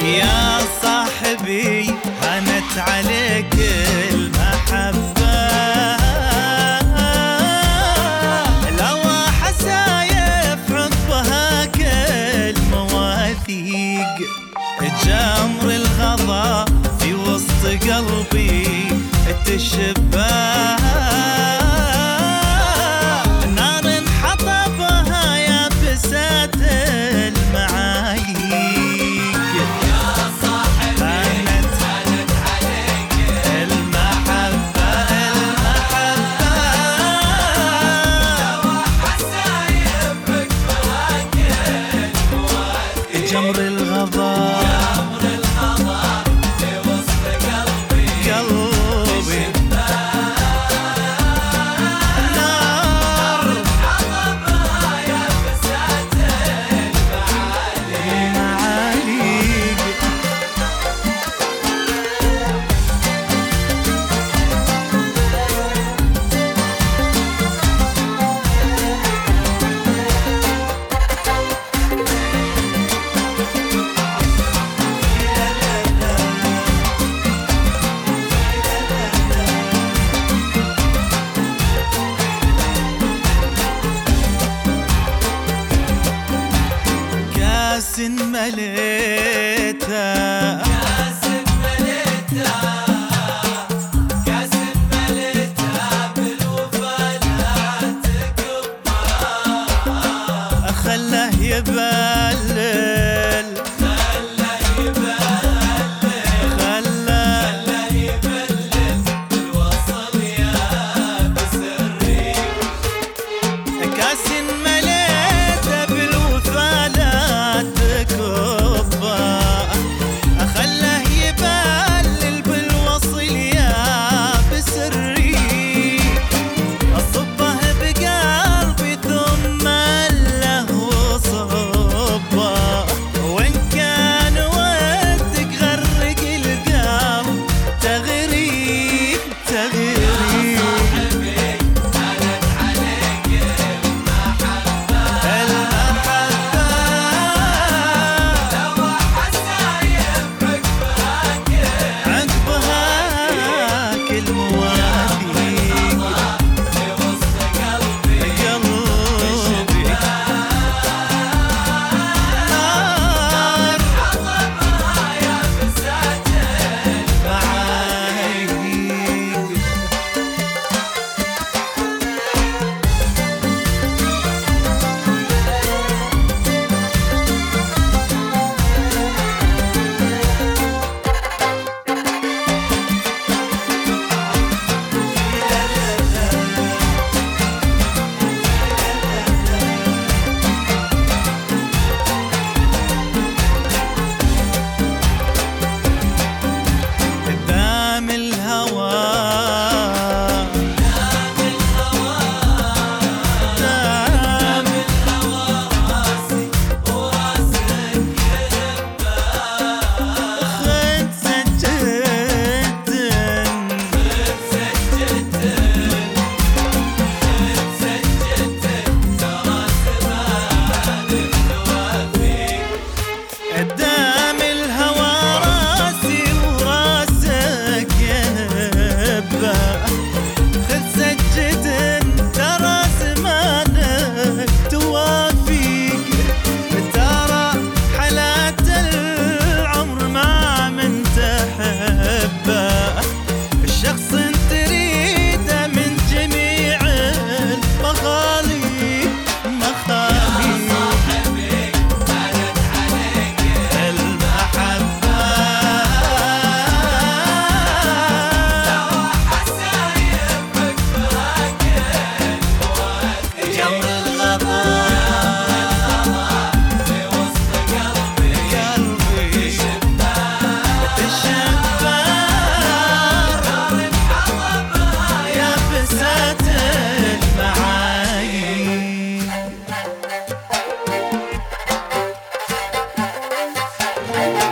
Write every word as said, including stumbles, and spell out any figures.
يا صاحبي هانت عليك المحبة، لو حسايف عقبها كالمواثيق، جمر الغضا في وسط قلبي تشبه نار حطبها يابسة المعايق. يا صاحبي هانت عليك المحبة المحبة، لو حسايف عقبها كالمواثيق، جمر الغضا جمر الغضا في وسط قلبي قلبي نار حطبها يابسة المعالي. معاليق. كاس مليته كاس مليته كاس مليته بالوفا لا تكبه، خله يبلل خله يبلل خله خله يبلل الوصل يابس الريح. كاس مليته بالوفا لا تكبه، خله يبلل بالوصل يابس الريح. صبه بقلبي ثم له صبه، وإن كان ودك غرق القلب تغريب تغريب. صاحبي هانت عليك المحبة، المحبة لو حسايف عقبها عقبها كالمواثيق في وسط قلبي قلبي نار حطبها يابسة معايق. قدام الهوى دام الهوى دام دام الهوى راسي وراسك يهبه، خد سجد سجدت سجدت ترى زمان الوفي. قدام الهوى راسي وراسك يهبه، خذ سجد ترى زمانك توافيق. ترى حالات العمر ما من تحبه، الشخص تريده من جميع المخاليق مخاليق. صاحبي هانت عليك المحبة لو حسايف عقبها كالمواثيق، جمر الغضا في وسط قلبي قلبي تشبه تشبه نار حطبها يابسة المعايق.